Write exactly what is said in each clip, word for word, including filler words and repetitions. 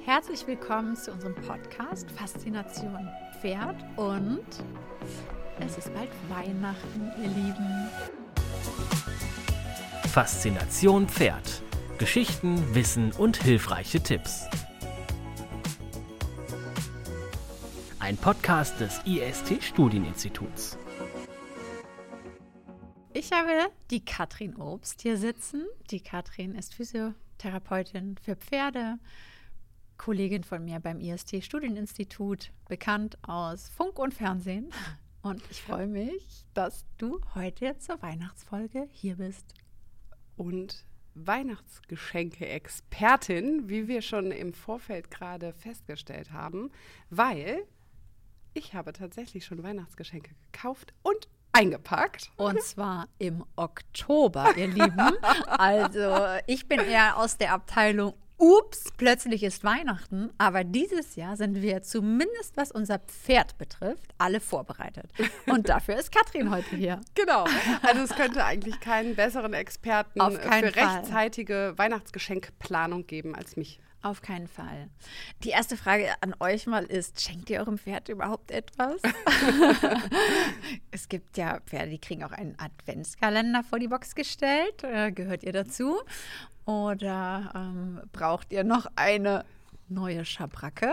Herzlich willkommen zu unserem Podcast Faszination Pferd und es ist bald Weihnachten, ihr Lieben. Faszination Pferd. Geschichten, Wissen und hilfreiche Tipps. Ein Podcast des I S T-Studieninstituts. Ich habe die Katrin Obst hier sitzen. Die Katrin ist Physiotherapeutin für Pferde, Kollegin von mir beim I S T-Studieninstitut, bekannt aus Funk und Fernsehen. Und ich freue mich, dass du heute zur Weihnachtsfolge hier bist. Und Weihnachtsgeschenke-Expertin, wie wir schon im Vorfeld gerade festgestellt haben, weil ich habe tatsächlich schon Weihnachtsgeschenke gekauft und eingepackt. Und zwar im Oktober, ihr Lieben. Also ich bin eher aus der Abteilung Ups, plötzlich ist Weihnachten, aber dieses Jahr sind wir zumindest, was unser Pferd betrifft, alle vorbereitet. Und dafür ist Katrin heute hier. Genau, also es könnte eigentlich keinen besseren Experten Auf für keinen Fall. rechtzeitige Weihnachtsgeschenkplanung geben als mich. Auf keinen Fall. Die erste Frage an euch mal ist, schenkt ihr eurem Pferd überhaupt etwas? Es gibt ja Pferde, die kriegen auch einen Adventskalender vor die Box gestellt. Äh, gehört ihr dazu? Oder ähm, braucht ihr noch eine neue Schabracke?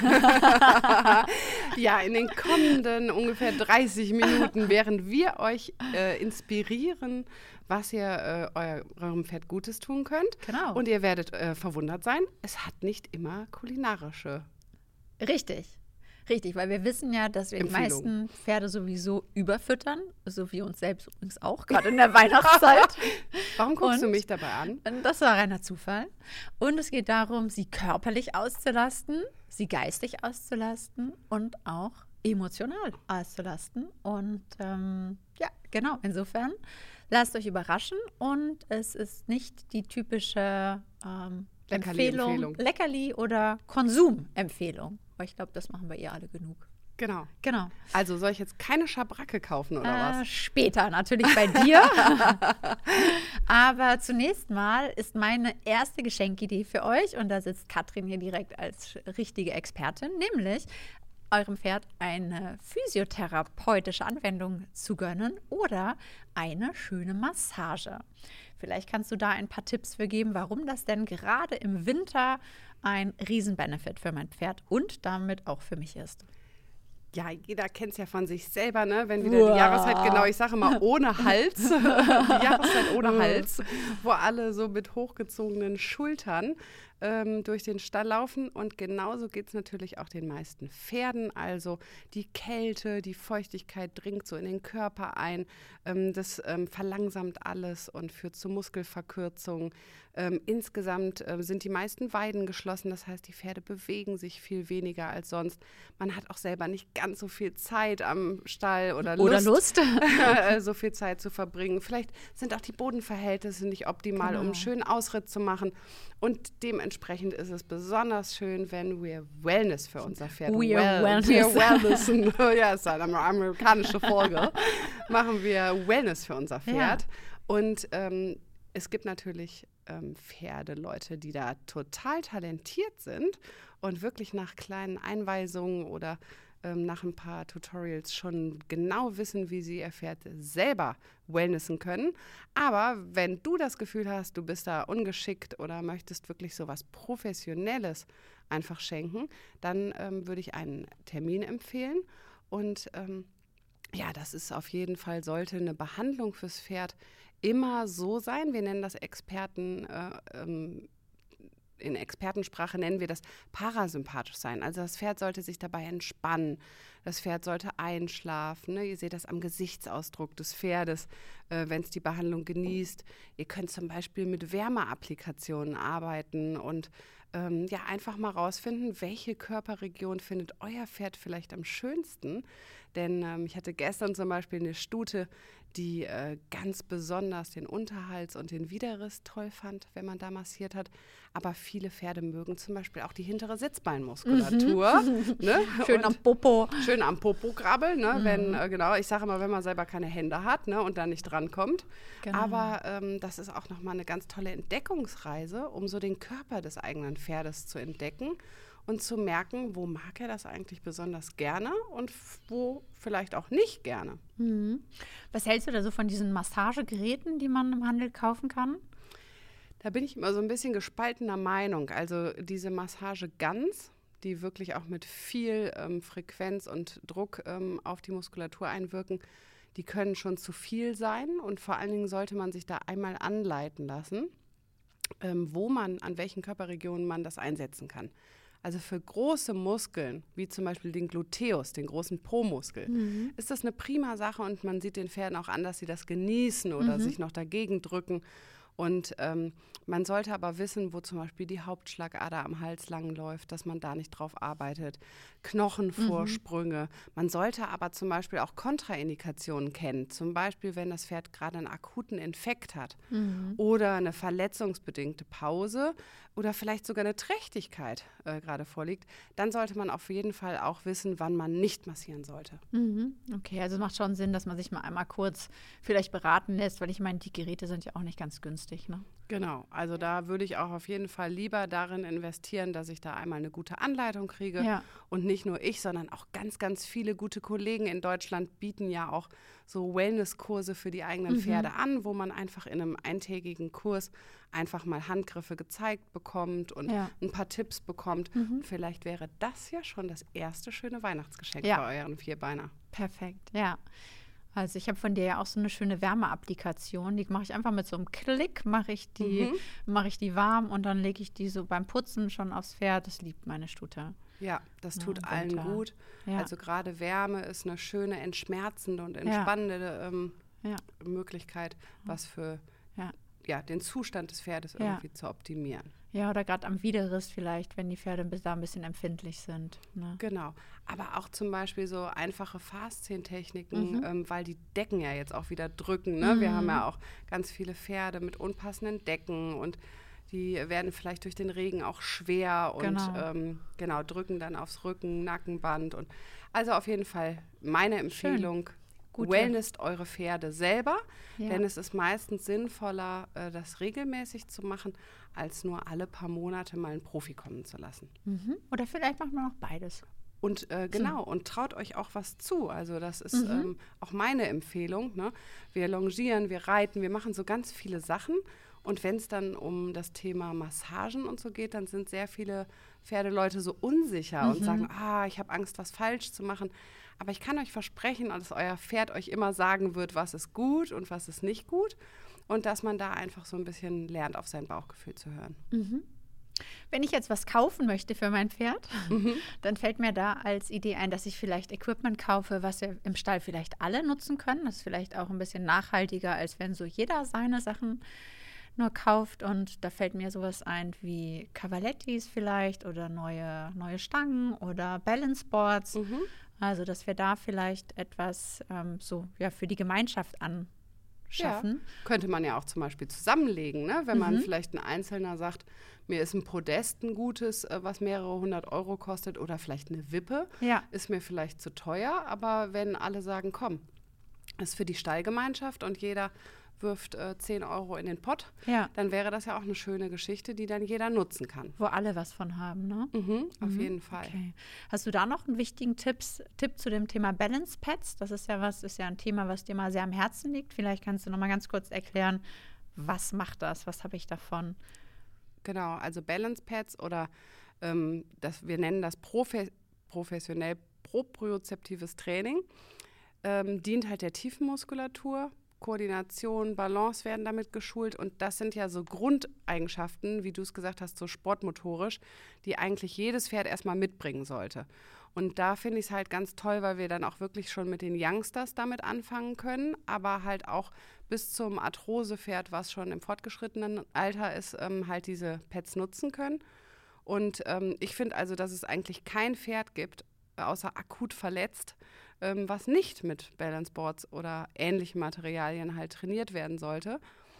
Ja, in den kommenden ungefähr dreißig Minuten, während wir euch äh, inspirieren, was ihr äh, euer, eurem Pferd Gutes tun könnt. Genau. Und ihr werdet äh, verwundert sein, es hat nicht immer kulinarische. Richtig. Richtig, weil wir wissen ja, dass wir die meisten Pferde sowieso überfüttern, so wie uns selbst übrigens auch, gerade in der Weihnachtszeit. Warum guckst Und du mich dabei an? Das war reiner Zufall. Und es geht darum, sie körperlich auszulasten, sie geistig auszulasten und auch emotional auszulasten. Und ähm, ja, genau, insofern lasst euch überraschen und es ist nicht die typische ähm, Empfehlung, Leckerli-Empfehlung. Leckerli- oder Konsumempfehlung. Aber ich glaube, das machen wir ihr alle genug. Genau. Genau. Also soll ich jetzt keine Schabracke kaufen oder Äh, was? später natürlich bei dir. Aber zunächst mal ist meine erste Geschenkidee für euch, und da sitzt Katrin hier direkt als richtige Expertin, nämlich eurem Pferd eine physiotherapeutische Anwendung zu gönnen oder eine schöne Massage. Vielleicht kannst du da ein paar Tipps für geben, warum das denn gerade im Winter ein Riesen-Benefit für mein Pferd und damit auch für mich ist. Ja, jeder kennt es ja von sich selber, ne? Wenn wieder Uah. die Jahreszeit, genau, ich sage mal ohne Hals, die Jahreszeit ohne Hals, wo alle so mit hochgezogenen Schultern ähm, durch den Stall laufen. Und genauso geht es natürlich auch den meisten Pferden. Also die Kälte, die Feuchtigkeit dringt so in den Körper ein. Ähm, das ähm, verlangsamt alles und führt zu Muskelverkürzung. Ähm, insgesamt äh, sind die meisten Weiden geschlossen, das heißt, die Pferde bewegen sich viel weniger als sonst. Man hat auch selber nicht ganz so viel Zeit am Stall oder Lust, Oder Lust. so viel Zeit zu verbringen. Vielleicht sind auch die Bodenverhältnisse nicht optimal, Genau. um einen schönen Ausritt zu machen. Und dementsprechend ist es besonders schön, wenn wir Wellness für unser Pferd We are Wellness. We are Wellness. Ja, ist eine amerikanische Folge. Machen wir Wellness für unser Pferd. Ja. Und ähm, es gibt natürlich ähm, Pferdeleute, die da total talentiert sind und wirklich nach kleinen Einweisungen oder ähm, nach ein paar Tutorials schon genau wissen, wie sie ihr Pferd selber wellnessen können. Aber wenn du das Gefühl hast, du bist da ungeschickt oder möchtest wirklich so was Professionelles einfach schenken, dann ähm, würde ich einen Termin empfehlen. Und ähm, ja, das ist auf jeden Fall, sollte eine Behandlung fürs Pferd immer so sein. Wir nennen das Experten, äh, ähm, in Expertensprache nennen wir das parasympathisch sein. Also das Pferd sollte sich dabei entspannen. Das Pferd sollte einschlafen. Ne? Ihr seht das am Gesichtsausdruck des Pferdes, äh, wenn es die Behandlung genießt. Ihr könnt zum Beispiel mit Wärmeapplikationen arbeiten und ähm, ja, einfach mal rausfinden, welche Körperregion findet euer Pferd vielleicht am schönsten. Denn ähm, ich hatte gestern zum Beispiel eine Stute, die äh, ganz besonders den Unterhals und den Widerriss toll fand, wenn man da massiert hat. Aber viele Pferde mögen zum Beispiel auch die hintere Sitzbeinmuskulatur. Mhm. Ne? Schön und am Popo. Schön schön am Popo krabbeln, ne? Mhm. Wenn, äh, genau, ich sage immer, wenn man selber keine Hände hat, ne, und da nicht drankommt. Genau. Aber ähm, das ist auch nochmal eine ganz tolle Entdeckungsreise, um so den Körper des eigenen Pferdes zu entdecken und zu merken, wo mag er das eigentlich besonders gerne und f- wo vielleicht auch nicht gerne. Mhm. Was hältst du da so von diesen Massagegeräten, die man im Handel kaufen kann? Da bin ich immer so ein bisschen gespaltener Meinung. Also diese Massage Guns, die wirklich auch mit viel ähm, Frequenz und Druck ähm, auf die Muskulatur einwirken, die können schon zu viel sein. Und vor allen Dingen sollte man sich da einmal anleiten lassen, ähm, wo man, an welchen Körperregionen man das einsetzen kann. Also für große Muskeln, wie zum Beispiel den Gluteus, den großen Po-Muskel, mhm. ist das eine prima Sache und man sieht den Pferden auch an, dass sie das genießen oder mhm. sich noch dagegen drücken. Und ähm, man sollte aber wissen, wo zum Beispiel die Hauptschlagader am Hals lang läuft, dass man da nicht drauf arbeitet. Knochenvorsprünge. Mhm. Man sollte aber zum Beispiel auch Kontraindikationen kennen. Zum Beispiel, wenn das Pferd gerade einen akuten Infekt hat mhm. oder eine verletzungsbedingte Pause oder vielleicht sogar eine Trächtigkeit äh, gerade vorliegt. Dann sollte man auf jeden Fall auch wissen, wann man nicht massieren sollte. Mhm. Okay, also macht schon Sinn, dass man sich mal einmal kurz vielleicht beraten lässt, weil ich meine, die Geräte sind ja auch nicht ganz günstig, ne? Genau, also da würde ich auch auf jeden Fall lieber darin investieren, dass ich da einmal eine gute Anleitung kriege. Ja. Und nicht nur ich, sondern auch ganz, ganz viele gute Kollegen in Deutschland bieten ja auch so Wellness-Kurse für die eigenen mhm. Pferde an, wo man einfach in einem eintägigen Kurs einfach mal Handgriffe gezeigt bekommt und ja. ein paar Tipps bekommt. Mhm. Vielleicht wäre das ja schon das erste schöne Weihnachtsgeschenk ja. für euren Vierbeiner. Perfekt, ja. Also ich habe von dir ja auch so eine schöne Wärmeapplikation, die mache ich einfach mit so einem Klick, mache ich die, mhm. mache ich die warm und dann lege ich die so beim Putzen schon aufs Pferd. Das liebt meine Stute. Ja, das tut ja, allen gut. Ja. Also gerade Wärme ist eine schöne, entschmerzende und entspannende ja. Ähm, ja. Möglichkeit, was für ja. Ja, den Zustand des Pferdes ja. irgendwie zu optimieren. Ja, oder gerade am Widerriss vielleicht, wenn die Pferde da ein bisschen empfindlich sind. Ne? Genau, aber auch zum Beispiel so einfache Faszien-Techniken, mhm. ähm, weil die Decken ja jetzt auch wieder drücken. Ne? Mhm. Wir haben ja auch ganz viele Pferde mit unpassenden Decken und die werden vielleicht durch den Regen auch schwer und genau, ähm, genau drücken dann aufs Rücken, Nackenband. Und also auf jeden Fall meine Empfehlung, wellnesst eure Pferde selber, ja. denn es ist meistens sinnvoller, äh, das regelmäßig zu machen, als nur alle paar Monate mal einen Profi kommen zu lassen. Mhm. Oder vielleicht macht man auch beides. Und äh, genau, so. Und traut euch auch was zu. Also das ist mhm. ähm, auch meine Empfehlung. Ne? Wir longieren, wir reiten, wir machen so ganz viele Sachen. Und wenn es dann um das Thema Massagen und so geht, dann sind sehr viele Pferdeleute so unsicher mhm. und sagen, ah, ich habe Angst, was falsch zu machen. Aber ich kann euch versprechen, dass euer Pferd euch immer sagen wird, was ist gut und was ist nicht gut. Und dass man da einfach so ein bisschen lernt, auf sein Bauchgefühl zu hören. Mhm. Wenn ich jetzt was kaufen möchte für mein Pferd, mhm. dann fällt mir da als Idee ein, dass ich vielleicht Equipment kaufe, was wir im Stall vielleicht alle nutzen können. Das ist vielleicht auch ein bisschen nachhaltiger, als wenn so jeder seine Sachen nur kauft. Und da fällt mir sowas ein wie Cavalettis vielleicht oder neue, neue Stangen oder Balance Boards. Mhm. Also, dass wir da vielleicht etwas ähm, so ja, für die Gemeinschaft anschaffen. Ja. Könnte man ja auch zum Beispiel zusammenlegen, ne? Wenn mhm. man vielleicht ein Einzelner sagt, mir ist ein Podest ein gutes, äh, was mehrere hundert Euro kostet oder vielleicht eine Wippe, ja. ist mir vielleicht zu teuer. Aber wenn alle sagen, komm, ist für die Stallgemeinschaft und jeder wirft äh, zehn Euro in den Pott, ja. dann wäre das ja auch eine schöne Geschichte, die dann jeder nutzen kann. Wo alle was von haben, ne? Mhm, auf mhm. jeden Fall. Okay. Hast du da noch einen wichtigen Tipps, Tipp zu dem Thema Balance Pads? Das ist ja was, ist ja ein Thema, was dir mal sehr am Herzen liegt. Vielleicht kannst du noch mal ganz kurz erklären, was macht das? Was habe ich davon? Genau, also Balance Pads oder ähm, das, wir nennen das profe- professionell propriozeptives Training, ähm, dient halt der Tiefenmuskulatur. Koordination, Balance werden damit geschult und das sind ja so Grundeigenschaften, wie du es gesagt hast, so sportmotorisch, die eigentlich jedes Pferd erstmal mitbringen sollte. Und da finde ich es halt ganz toll, weil wir dann auch wirklich schon mit den Youngsters damit anfangen können, aber halt auch bis zum Arthrosepferd, was schon im fortgeschrittenen Alter ist, ähm, halt diese Pads nutzen können. Und ähm, ich finde also, dass es eigentlich kein Pferd gibt, außer akut verletzt, ähm, was nicht mit Balance Boards oder ähnlichen Materialien halt trainiert werden sollte.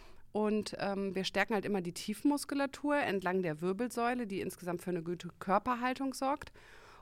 Und ähm, wir stärken halt immer die Tiefenmuskulatur entlang der Wirbelsäule, die insgesamt für eine gute Körperhaltung sorgt.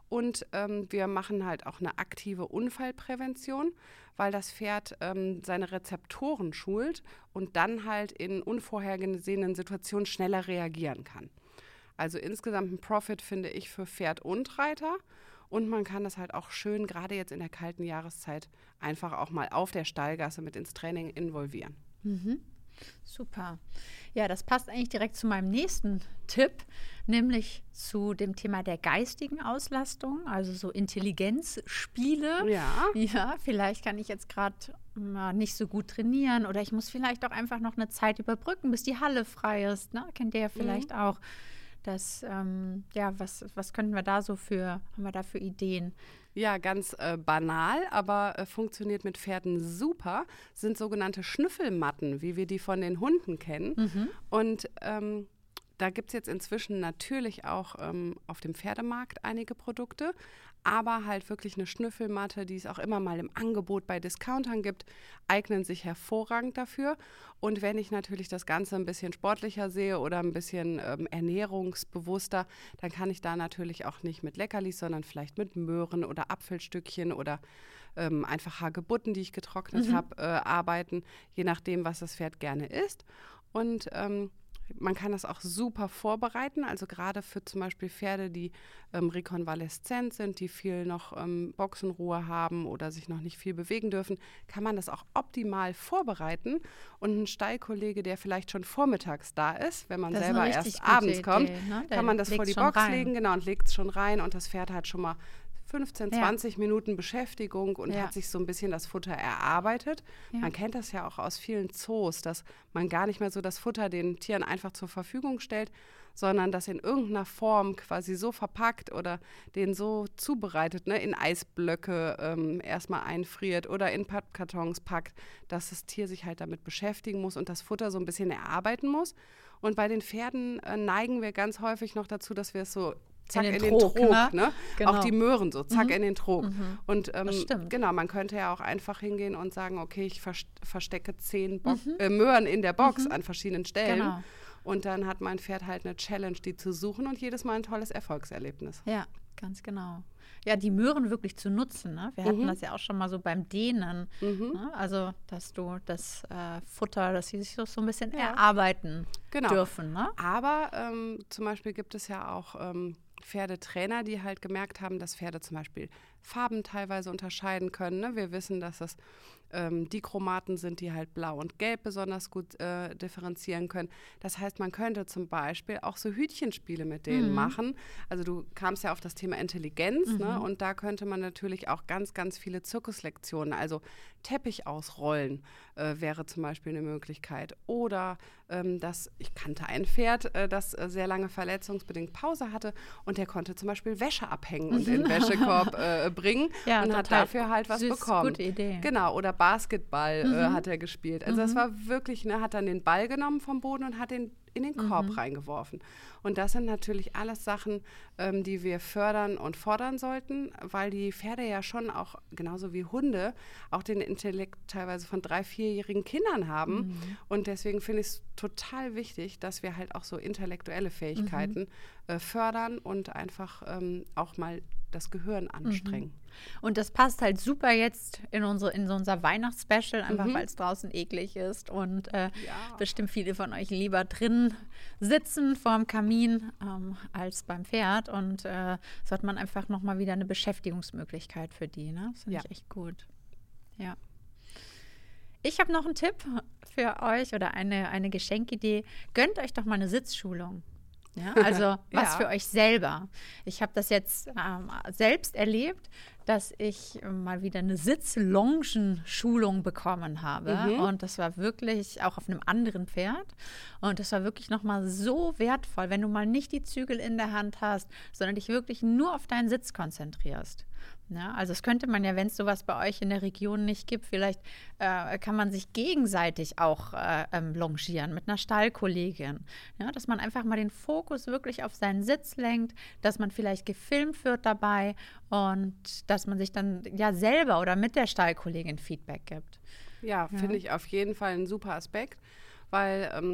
Und ähm, wir machen halt auch eine aktive Unfallprävention, weil das Pferd ähm, seine Rezeptoren schult und dann halt in unvorhergesehenen Situationen schneller reagieren kann. Also insgesamt ein Profit, finde ich, für Pferd und Reiter. Und man kann das halt auch schön, gerade jetzt in der kalten Jahreszeit, einfach auch mal auf der Stallgasse mit ins Training involvieren. Mhm. Super. Ja, das passt eigentlich direkt zu meinem nächsten Tipp, nämlich zu dem Thema der geistigen Auslastung, also so Intelligenzspiele. Ja. Ja, vielleicht kann ich jetzt gerade nicht so gut trainieren oder ich muss vielleicht auch einfach noch eine Zeit überbrücken, bis die Halle frei ist. Ne? Kennt ihr ja vielleicht mhm. auch. Das, ähm, ja, was, was könnten wir da so für, haben wir da für Ideen? Ja, ganz äh, banal, aber äh, funktioniert mit Pferden super, sind sogenannte Schnüffelmatten, wie wir die von den Hunden kennen. Mhm. Und ähm, da gibt es jetzt inzwischen natürlich auch ähm, auf dem Pferdemarkt einige Produkte, aber halt wirklich eine Schnüffelmatte, die es auch immer mal im Angebot bei Discountern gibt, eignen sich hervorragend dafür. Und wenn ich natürlich das Ganze ein bisschen sportlicher sehe oder ein bisschen ähm, ernährungsbewusster, dann kann ich da natürlich auch nicht mit Leckerlis, sondern vielleicht mit Möhren oder Apfelstückchen oder ähm, einfach Hagebutten, die ich getrocknet mhm. habe, äh, arbeiten, je nachdem, was das Pferd gerne isst. Und ähm, man kann das auch super vorbereiten, also gerade für zum Beispiel Pferde, die ähm, rekonvaleszent sind, die viel noch ähm, Boxenruhe haben oder sich noch nicht viel bewegen dürfen, kann man das auch optimal vorbereiten. Und ein Stallkollege, der vielleicht schon vormittags da ist, wenn man das selber erst abends Idee, kommt, ne? kann man das vor die Box rein. legen, genau, und legt es schon rein und das Pferd hat schon mal fünfzehn, zwanzig ja. Minuten Beschäftigung und ja. hat sich so ein bisschen das Futter erarbeitet. Ja. Man kennt das ja auch aus vielen Zoos, dass man gar nicht mehr so das Futter den Tieren einfach zur Verfügung stellt, sondern das in irgendeiner Form quasi so verpackt oder den so zubereitet, ne, in Eisblöcke ähm, erstmal einfriert oder in Pappkartons packt, dass das Tier sich halt damit beschäftigen muss und das Futter so ein bisschen erarbeiten muss. Und bei den Pferden äh, neigen wir ganz häufig noch dazu, dass wir es so zack in den, in den Trog, Trog ne? ne? Genau. Auch die Möhren so, zack mhm. in den Trog. Mhm. Und ähm, genau, man könnte ja auch einfach hingehen und sagen, okay, ich vers- verstecke zehn Bo- mhm. äh, Möhren in der Box mhm. an verschiedenen Stellen. Genau. Und dann hat mein Pferd halt eine Challenge, die zu suchen und jedes Mal ein tolles Erfolgserlebnis. Ja, ganz genau. Ja, die Möhren wirklich zu nutzen. Ne? Wir mhm. hatten das ja auch schon mal so beim Dehnen. Mhm. Ne? Also, dass du das äh, Futter, dass sie sich so, so ein bisschen ja. erarbeiten genau. dürfen. Ne? Aber ähm, zum Beispiel gibt es ja auch ähm, Pferdetrainer, die halt gemerkt haben, dass Pferde zum Beispiel Farben teilweise unterscheiden können. Ne? Wir wissen, dass es ähm, die Chromaten sind, die halt blau und gelb besonders gut äh, differenzieren können. Das heißt, man könnte zum Beispiel auch so Hütchenspiele mit denen mhm. machen. Also du kamst ja auf das Thema Intelligenz, mhm. ne? Und da könnte man natürlich auch ganz, ganz viele Zirkuslektionen, also Teppich ausrollen äh, wäre zum Beispiel eine Möglichkeit. Oder ähm, dass ich kannte ein Pferd, äh, das äh, sehr lange verletzungsbedingt Pause hatte und der konnte zum Beispiel Wäsche abhängen und in den Wäschekorb äh, bringen ja, und hat dafür halt was süß, bekommen. Gute Idee. Genau, oder Basketball mhm. äh, hat er gespielt. Also mhm. das war wirklich, ne, hat dann den Ball genommen vom Boden und hat den in den Korb mhm. reingeworfen. Und das sind natürlich alles Sachen, ähm, die wir fördern und fordern sollten, weil die Pferde ja schon auch, genauso wie Hunde, auch den Intellekt teilweise von drei-, vierjährigen Kindern haben. Mhm. Und deswegen finde ich es total wichtig, dass wir halt auch so intellektuelle Fähigkeiten mhm. äh, fördern und einfach ähm, auch mal das Gehirn anstrengen. Mhm. Und das passt halt super jetzt in, unsere, in so unser Weihnachtsspecial, einfach mhm. weil es draußen eklig ist und äh, ja. bestimmt viele von euch lieber drin sitzen vorm Kamin ähm, als beim Pferd. Und äh, so hat man einfach nochmal wieder eine Beschäftigungsmöglichkeit für die. Ne? Das finde ja. ich echt gut. Ja. Ich habe noch einen Tipp für euch oder eine, eine Geschenkidee. Gönnt euch doch mal eine Sitzschulung. Ja, also was ja. für euch selber. Ich habe das jetzt ähm, selbst erlebt, dass ich äh, mal wieder eine Sitz-Longen-Schulung bekommen habe. Mhm. Und das war wirklich auch auf einem anderen Pferd. Und das war wirklich nochmal so wertvoll, wenn du mal nicht die Zügel in der Hand hast, sondern dich wirklich nur auf deinen Sitz konzentrierst. Ja, also das könnte man ja, wenn es sowas bei euch in der Region nicht gibt, vielleicht äh, kann man sich gegenseitig auch äh, ähm, longieren mit einer Stallkollegin. Ja, dass man einfach mal den Fokus wirklich auf seinen Sitz lenkt, dass man vielleicht gefilmt wird dabei und dass man sich dann ja selber oder mit der Stallkollegin Feedback gibt. Ja, ja. finde ich auf jeden Fall ein super Aspekt, weil ähm,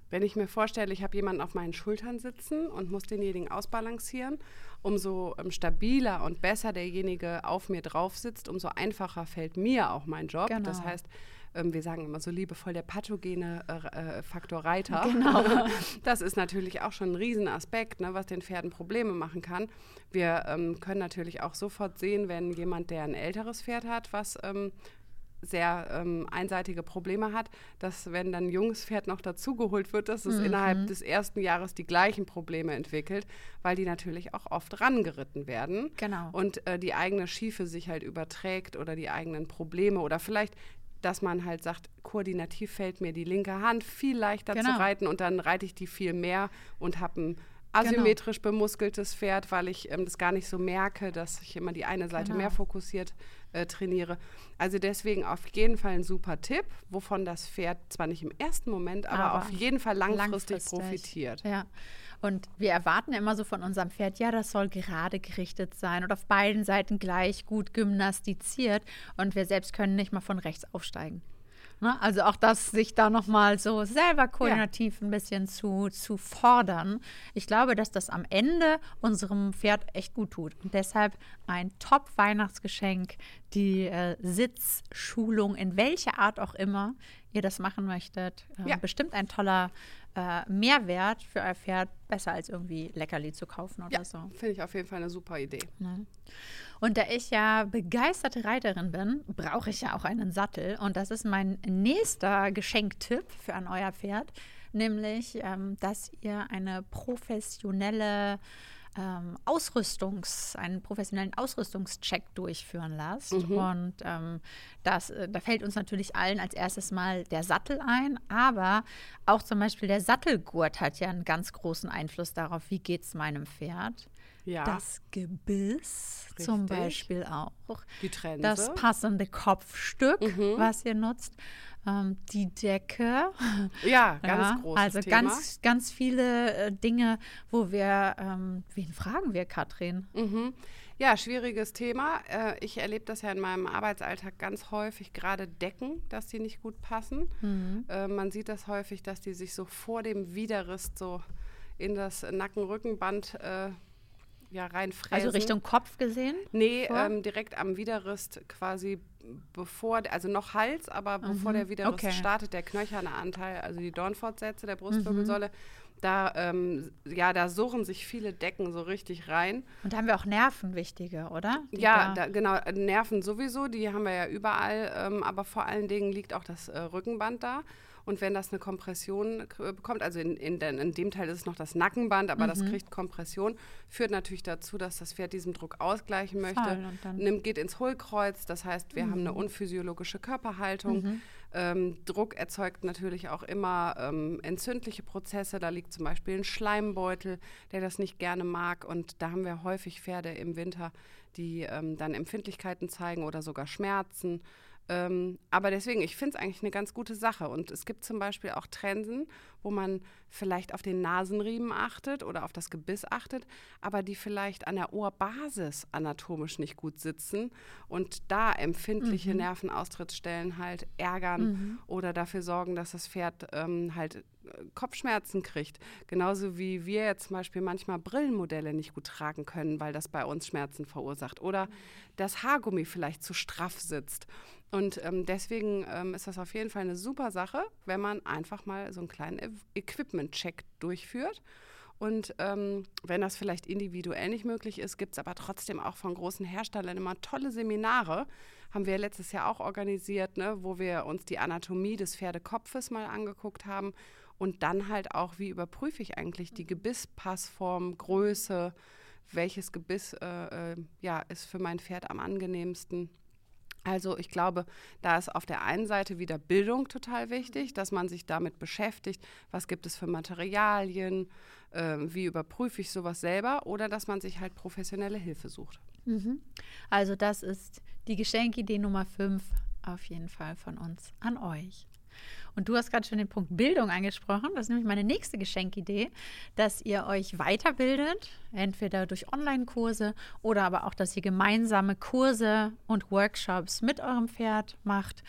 Wenn ich mir vorstelle, ich habe jemanden auf meinen Schultern sitzen und muss denjenigen ausbalancieren, umso ähm, stabiler und besser derjenige auf mir drauf sitzt, umso einfacher fällt mir auch mein Job. Genau. Das heißt, ähm, wir sagen immer so liebevoll, der pathogene äh, Faktor Reiter. Genau. Das ist natürlich auch schon ein Riesenaspekt, ne, was den Pferden Probleme machen kann. Wir ähm, können natürlich auch sofort sehen, wenn jemand, der ein älteres Pferd hat, was ähm, sehr ähm, einseitige Probleme hat, dass wenn dann ein junges Pferd noch dazugeholt wird, dass es mhm. innerhalb des ersten Jahres die gleichen Probleme entwickelt, weil die natürlich auch oft rangeritten werden. Genau. Und äh, die eigene Schiefe sich halt überträgt oder die eigenen Probleme oder vielleicht, dass man halt sagt, koordinativ fällt mir die linke Hand viel leichter genau. zu reiten und dann reite ich die viel mehr und habe ein asymmetrisch genau. bemuskeltes Pferd, weil ich ähm, das gar nicht so merke, dass ich immer die eine Seite genau. mehr fokussiert äh, trainiere. Also deswegen auf jeden Fall ein super Tipp, wovon das Pferd zwar nicht im ersten Moment, aber, aber auf jeden Fall langfristig, langfristig profitiert. Ja. Und wir erwarten immer so von unserem Pferd, ja, das soll gerade gerichtet sein und auf beiden Seiten gleich gut gymnastiziert. Und wir selbst können nicht mal von rechts aufsteigen. Ne? Also auch das, sich da nochmal so selber koordinativ ja. ein bisschen zu, zu fordern. Ich glaube, dass das am Ende unserem Pferd echt gut tut. Und deshalb ein Top-Weihnachtsgeschenk, die äh, Sitzschulung, in welcher Art auch immer ihr das machen möchtet. Äh, ja. Bestimmt ein toller äh, Mehrwert für euer Pferd, besser als irgendwie Leckerli zu kaufen oder ja, so. Finde ich auf jeden Fall eine super Idee. Ne? Und da ich ja begeisterte Reiterin bin, brauche ich ja auch einen Sattel. Und das ist mein nächster Geschenktipp für an euer Pferd, nämlich, ähm, dass ihr eine professionelle ähm, Ausrüstungs, einen professionellen Ausrüstungscheck durchführen lasst. Mhm. Und ähm, das, äh, da fällt uns natürlich allen als erstes mal der Sattel ein, aber auch zum Beispiel der Sattelgurt hat ja einen ganz großen Einfluss darauf, wie geht es meinem Pferd. Ja. Das Gebiss Richtig. Zum Beispiel auch. Die Trense. Das passende Kopfstück, mhm. was ihr nutzt. Ähm, die Decke. Ja, ganz ja, großes also Thema. Also ganz, ganz viele äh, Dinge, wo wir, ähm, wen fragen wir, Katrin? Mhm. Ja, schwieriges Thema. Äh, ich erlebe das ja in meinem Arbeitsalltag ganz häufig, gerade Decken, dass die nicht gut passen. Mhm. Äh, man sieht das häufig, dass die sich so vor dem Widerrist so in das Nacken-Rückenband äh, ja, reinfräsen. Also Richtung Kopf gesehen? Nee, ähm, direkt am Widerrist quasi bevor, also noch Hals, aber mhm. bevor der Widerrist okay. startet, der knöcherne Anteil, also die Dornfortsätze der Brustwirbelsäule, mhm. da, ähm, ja, da suchen sich viele Decken so richtig rein. Und da haben wir auch Nerven wichtige, oder? Die ja, da, genau, Nerven sowieso, die haben wir ja überall, ähm, aber vor allen Dingen liegt auch das äh, Rückenband da. Und wenn das eine Kompression k- bekommt, also in, in, den, in dem Teil ist es noch das Nackenband, aber mhm. das kriegt Kompression, führt natürlich dazu, dass das Pferd diesen Druck ausgleichen möchte, nimmt, geht ins Hohlkreuz, das heißt, wir mhm. haben eine unphysiologische Körperhaltung. Mhm. Ähm, Druck erzeugt natürlich auch immer ähm, entzündliche Prozesse, da liegt zum Beispiel ein Schleimbeutel, der das nicht gerne mag und da haben wir häufig Pferde im Winter, die ähm, dann Empfindlichkeiten zeigen oder sogar Schmerzen. Ähm, aber deswegen, ich finde es eigentlich eine ganz gute Sache. Und es gibt zum Beispiel auch Trensen, wo man vielleicht auf den Nasenriemen achtet oder auf das Gebiss achtet, aber die vielleicht an der Ohrbasis anatomisch nicht gut sitzen und da empfindliche mhm. Nervenaustrittsstellen halt ärgern mhm. oder dafür sorgen, dass das Pferd ähm, halt äh, Kopfschmerzen kriegt. Genauso wie wir jetzt zum Beispiel manchmal Brillenmodelle nicht gut tragen können, weil das bei uns Schmerzen verursacht. Oder das Haargummi vielleicht zu straff sitzt. Und ähm, deswegen ähm, ist das auf jeden Fall eine super Sache, wenn man einfach mal so einen kleinen e- Equipment-Check durchführt. Und ähm, wenn das vielleicht individuell nicht möglich ist, gibt es aber trotzdem auch von großen Herstellern immer tolle Seminare. Haben wir letztes Jahr auch organisiert, ne, wo wir uns die Anatomie des Pferdekopfes mal angeguckt haben. Und dann halt auch, wie überprüfe ich eigentlich die Gebisspassform, Größe, welches Gebiss äh, äh, ja, ist für mein Pferd am angenehmsten. Also ich glaube, da ist auf der einen Seite wieder Bildung total wichtig, dass man sich damit beschäftigt, was gibt es für Materialien, äh, wie überprüfe ich sowas selber oder dass man sich halt professionelle Hilfe sucht. Mhm. Also das ist die Geschenkidee Nummer fünf auf jeden Fall von uns an euch. Und du hast gerade schon den Punkt Bildung angesprochen. Das ist nämlich meine nächste Geschenkidee, dass ihr euch weiterbildet, entweder durch Online-Kurse oder aber auch, dass ihr gemeinsame Kurse und Workshops mit eurem Pferd macht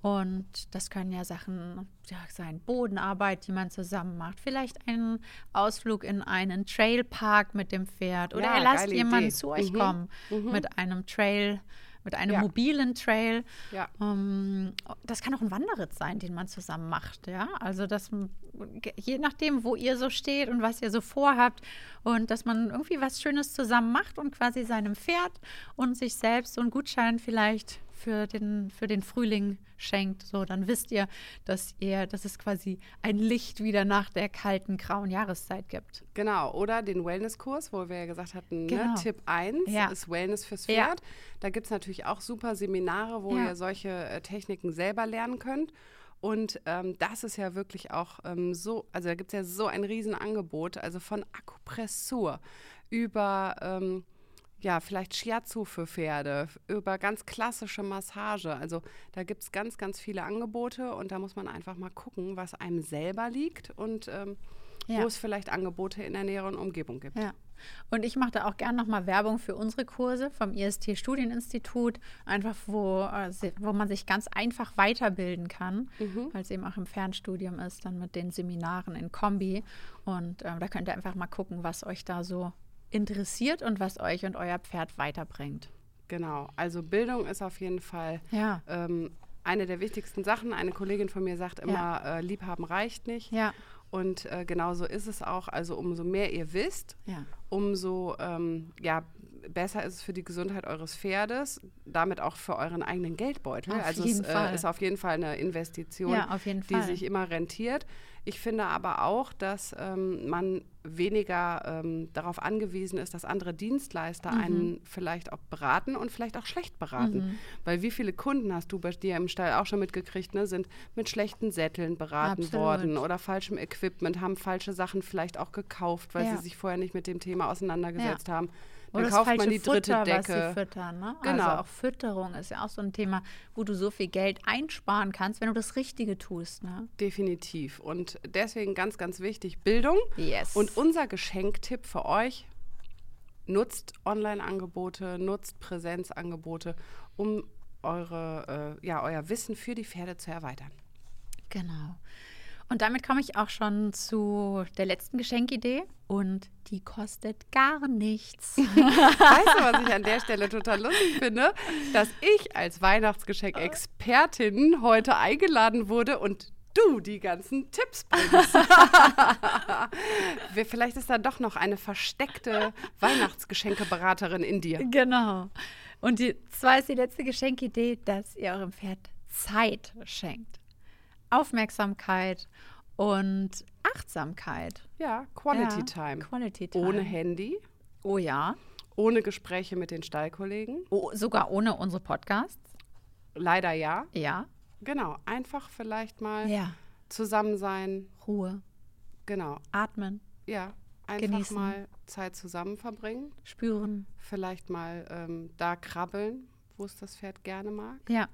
Und das können ja Sachen ja, sein, Bodenarbeit, die man zusammen macht. Vielleicht einen Ausflug in einen Trailpark mit dem Pferd. Oder Ja, ihr lasst geile jemanden Idee. zu euch Mhm. kommen Mhm. mit einem Trail, mit einem Ja. mobilen Trail. Ja. Ähm, das kann auch ein Wanderritt sein, den man zusammen macht. Ja? Also das, je nachdem, wo ihr so steht und was ihr so vorhabt. Und dass man irgendwie was Schönes zusammen macht und quasi seinem Pferd und sich selbst so einen Gutschein vielleicht für den, für den Frühling schenkt. So, dann wisst ihr, dass ihr, dass es quasi ein Licht wieder nach der kalten, grauen Jahreszeit gibt. Genau, oder den Wellnesskurs, wo wir ja gesagt hatten, Genau. ne, Tipp eins Ja. ist Wellness fürs Ja. Pferd. Da gibt es natürlich auch super Seminare, wo Ja. ihr solche äh, Techniken selber lernen könnt. Und ähm, das ist ja wirklich auch ähm, so, also da gibt es ja so ein Riesenangebot, also von Akupressur über ähm, ja, vielleicht Shiatsu für Pferde, über ganz klassische Massage. Also da gibt es ganz, ganz viele Angebote und da muss man einfach mal gucken, was einem selber liegt und ähm, Ja. wo es vielleicht Angebote in der näheren Umgebung gibt. Ja. Und ich mache da auch gerne nochmal Werbung für unsere Kurse vom I S T-Studieninstitut, einfach wo, äh, se- wo man sich ganz einfach weiterbilden kann, Mhm. weil es eben auch im Fernstudium ist, dann mit den Seminaren in Kombi. Und äh, da könnt ihr einfach mal gucken, was euch da so interessiert und was euch und euer Pferd weiterbringt. Genau, also Bildung ist auf jeden Fall Ja, ähm, eine der wichtigsten Sachen. Eine Kollegin von mir sagt immer, äh, Liebhaben reicht nicht. ja, Und äh, genau so ist es auch. Also umso mehr ihr wisst, ja. umso ähm, ja, besser ist es für die Gesundheit eures Pferdes, damit auch für euren eigenen Geldbeutel. Auf also jeden es äh, Fall. ist auf jeden Fall eine Investition, Ja, auf jeden die Fall. sich immer rentiert. Ich finde aber auch, dass ähm, man weniger ähm, darauf angewiesen ist, dass andere Dienstleister Mhm. einen vielleicht auch beraten und vielleicht auch schlecht beraten. Mhm. Weil wie viele Kunden hast du bei dir im Stall auch schon mitgekriegt, ne, sind mit schlechten Sätteln beraten Absolut. worden oder falschem Equipment, haben falsche Sachen vielleicht auch gekauft, weil Ja. sie sich vorher nicht mit dem Thema auseinandergesetzt haben. Oder Dann das kauft man falsche die dritte Futter, Decke. was sie füttern. Ne? Genau. Also auch Fütterung ist ja auch so ein Thema, wo du so viel Geld einsparen kannst, wenn du das Richtige tust. Ne? Definitiv. Und deswegen ganz, ganz wichtig, Bildung. Yes. Und unser Geschenktipp für euch, nutzt Online-Angebote, nutzt Präsenzangebote, um eure, äh, ja, euer Wissen für die Pferde zu erweitern. Genau. Und damit komme ich auch schon zu der letzten Geschenkidee. Und die kostet gar nichts. Weißt du, was ich an der Stelle total lustig finde? Dass ich als Weihnachtsgeschenk-Expertin heute eingeladen wurde und du die ganzen Tipps bringst. Vielleicht ist da doch noch eine versteckte Weihnachtsgeschenkeberaterin in dir. Genau. Und die, zwar ist die letzte Geschenkidee, dass ihr eurem Pferd Zeit schenkt. Aufmerksamkeit und Achtsamkeit. Ja, Quality Ja, Time. Quality Time. Ohne Handy, Oh ja. ohne Gespräche mit den Stallkollegen. Oh, sogar ohne unsere Podcasts. Leider ja. Ja. Genau, einfach vielleicht mal Ja. zusammen sein. Ruhe. Genau, Atmen. ja. Einfach Genießen. mal Zeit zusammen verbringen. Spüren. Vielleicht mal ähm, da krabbeln, wo es das Pferd gerne mag. Ja.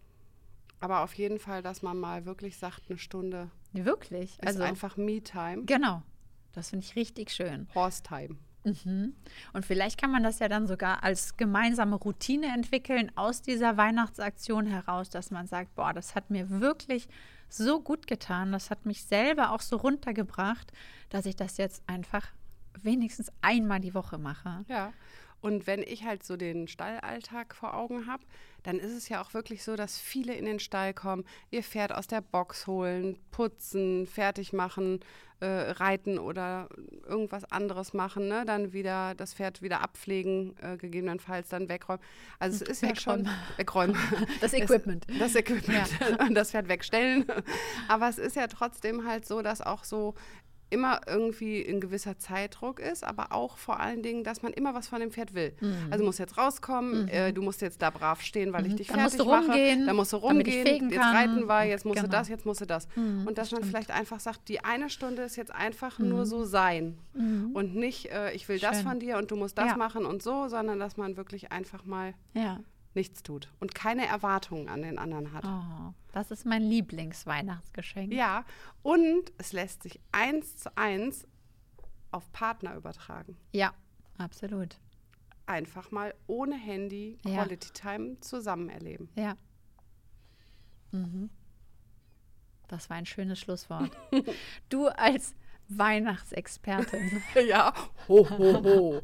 Aber auf jeden Fall, dass man mal wirklich sagt, eine Stunde Wirklich. ist Also einfach Me-Time, genau. Das finde ich richtig schön. Horse-Time. Mhm. Und vielleicht kann man das ja dann sogar als gemeinsame Routine entwickeln aus dieser Weihnachtsaktion heraus, dass man sagt, boah, das hat mir wirklich so gut getan, das hat mich selber auch so runtergebracht, dass ich das jetzt einfach wenigstens einmal die Woche mache. Ja. Und wenn ich halt so den Stallalltag vor Augen habe, dann ist es ja auch wirklich so, dass viele in den Stall kommen, ihr Pferd aus der Box holen, putzen, fertig machen, äh, reiten oder irgendwas anderes machen, ne? Dann wieder das Pferd wieder abpflegen, äh, gegebenenfalls dann wegräumen. Also es ist ja schon wegräumen. Das Equipment. Es, das Equipment und das Pferd wegstellen. Aber es ist ja trotzdem halt so, dass auch so immer irgendwie ein gewisser Zeitdruck ist, aber auch vor allen Dingen, dass man immer was von dem Pferd will. Mhm. Also musst jetzt rauskommen, äh, du musst jetzt da brav stehen, weil ich dich Dann fertig musst du mache. rumgehen, Dann musst du damit ich rumgehen, fegen jetzt kann. reiten wir, jetzt musst du Genau. das, jetzt musst du das. Mhm, und dass das man stimmt. vielleicht einfach sagt, die eine Stunde ist jetzt einfach nur so sein. Mhm. Und nicht, äh, ich will das Schön. von dir und du musst das Ja. machen und so, sondern dass man wirklich einfach mal Ja. nichts tut und keine Erwartungen an den anderen hat. Oh, das ist mein Lieblingsweihnachtsgeschenk. Ja, und es lässt sich eins zu eins auf Partner übertragen. Ja, absolut. Einfach mal ohne Handy Ja. Quality Time zusammen erleben. Ja. Mhm. Das war ein schönes Schlusswort. Du als Weihnachtsexpertin. Ja, ho, ho, ho.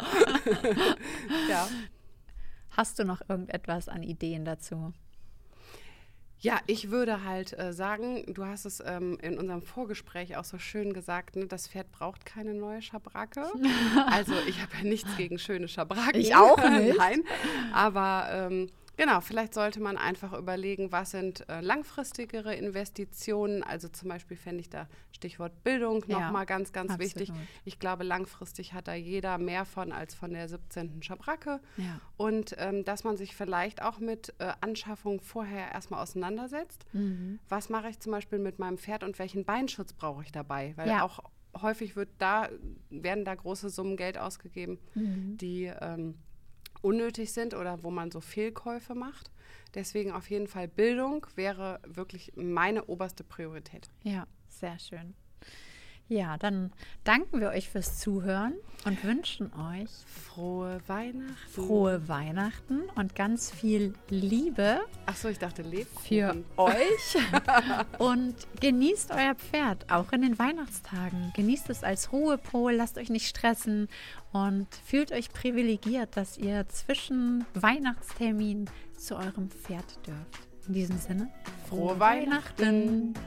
Ja. Hast du noch irgendetwas an Ideen dazu? Ja, ich würde halt äh, sagen, du hast es ähm, in unserem Vorgespräch auch so schön gesagt, ne, das Pferd braucht keine neue Schabracke. Also ich habe ja nichts gegen schöne Schabracken. Ich auch nicht. Nein, aber ähm, genau, vielleicht sollte man einfach überlegen, was sind äh, langfristigere Investitionen. Also zum Beispiel fände ich da Stichwort Bildung Ja, nochmal ganz, ganz absolut. wichtig. Ich glaube, langfristig hat da jeder mehr von als von der siebzehnten Schabracke. Ja. Und ähm, dass man sich vielleicht auch mit äh, Anschaffung vorher erstmal auseinandersetzt. Mhm. Was mache ich zum Beispiel mit meinem Pferd und welchen Beinschutz brauche ich dabei? Weil Ja. auch häufig wird da, werden da große Summen Geld ausgegeben, Mhm. die ähm, unnötig sind oder wo man so Fehlkäufe macht. Deswegen auf jeden Fall Bildung wäre wirklich meine oberste Priorität. Ja, sehr schön. Ja, dann danken wir euch fürs Zuhören und wünschen euch Frohe Weihnachten. frohe Weihnachten und ganz viel Liebe Achso, ich dachte Lebkuchen. für euch und genießt euer Pferd, auch in den Weihnachtstagen. Genießt es als Ruhepol, lasst euch nicht stressen und fühlt euch privilegiert, dass ihr zwischen Weihnachtsterminen zu eurem Pferd dürft. In diesem Sinne, Frohe Weihnachten.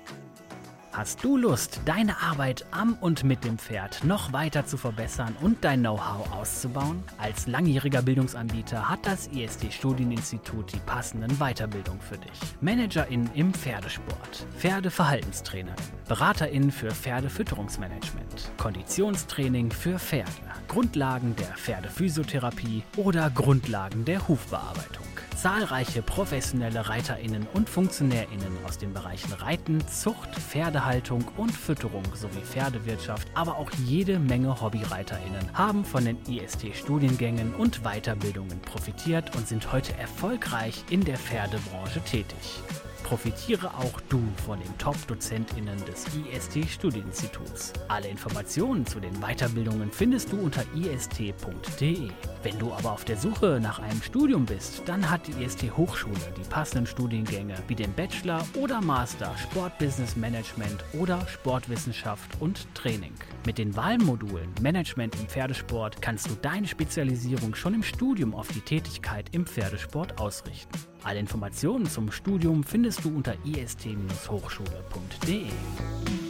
Hast du Lust, deine Arbeit am und mit dem Pferd noch weiter zu verbessern und dein Know-how auszubauen? Als langjähriger Bildungsanbieter hat das I S T-Studieninstitut die passenden Weiterbildungen für dich. ManagerInnen im Pferdesport, Pferdeverhaltenstrainerin, BeraterInnen für Pferdefütterungsmanagement, Konditionstraining für Pferde, Grundlagen der Pferdephysiotherapie oder Grundlagen der Hufbearbeitung. Zahlreiche professionelle ReiterInnen und FunktionärInnen aus den Bereichen Reiten, Zucht, Pferdehaltung und Fütterung sowie Pferdewirtschaft, aber auch jede Menge HobbyreiterInnen haben von den I S T-Studiengängen und Weiterbildungen profitiert und sind heute erfolgreich in der Pferdebranche tätig. Profitiere auch du von den Top-DozentInnen des I S T-Studieninstituts. Alle Informationen zu den Weiterbildungen findest du unter i s t punkt d e. Wenn du aber auf der Suche nach einem Studium bist, dann hat die I S T-Hochschule die passenden Studiengänge wie den Bachelor oder Master Sportbusiness Management oder Sportwissenschaft und Training. Mit den Wahlmodulen Management im Pferdesport kannst du deine Spezialisierung schon im Studium auf die Tätigkeit im Pferdesport ausrichten. Alle Informationen zum Studium findest du unter i s t Bindestrich hochschule punkt d e.